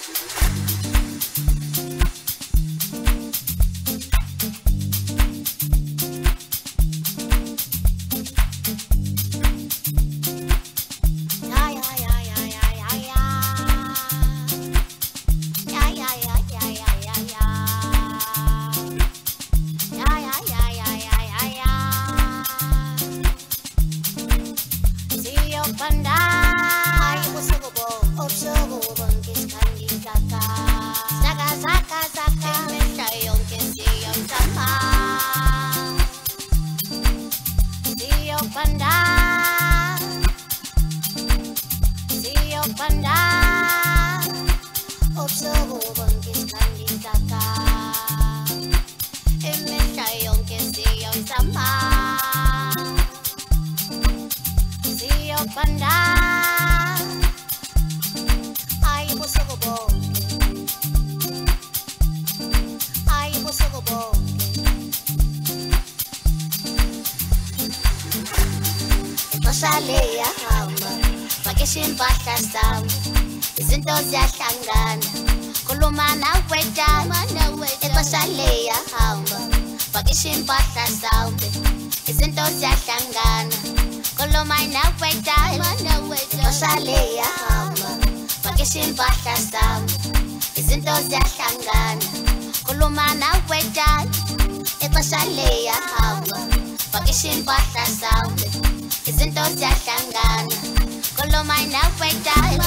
Izinto ziyahlangana khuluma nawe dala ixesha liyahamba pakisha impahla zawube izinto ziyahlangana khuluma nawe dala ixesha liyahamba pakisha impahla zawube izinto ziyahlangana khuluma nawe dala ixesha liyahamba pakisha impahla zawube izinto ziyahlangana khuluma nawe dala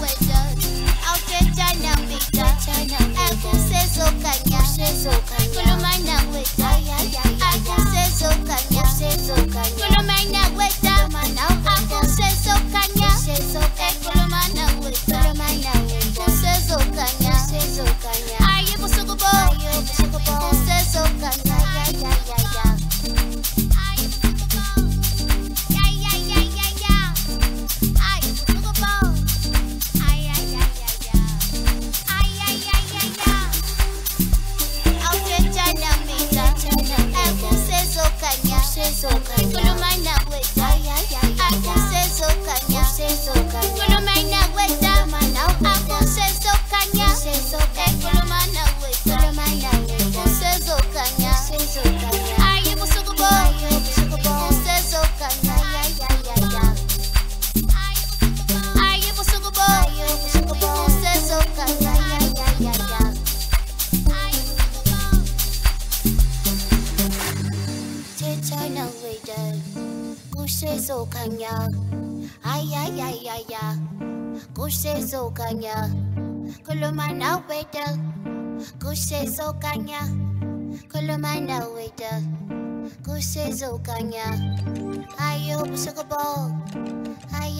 Ayo busukabo ay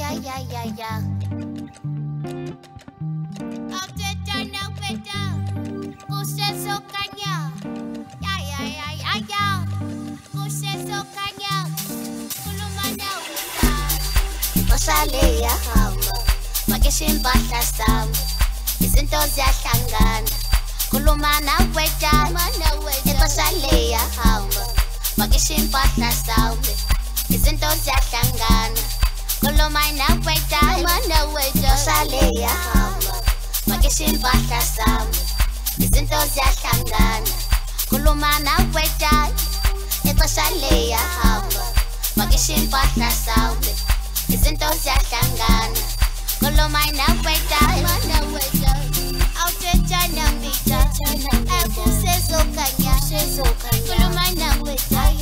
liyahamba pakisha impahla zawube izinto ziyahlangana khuluma nawe dala ixesha liyahamba pakisha impahla zawube izinto ziyahlangana khuluma nawe dala ixesha liyahamba pakisha impahla zawube izinto ziyahlangana khuluma nawe dala ixesha liyahamba pakisha impahla zawube izinto ziyahlangana khuluma nawe dala awuthetha nami dala akusezokanya khuluma nawe dala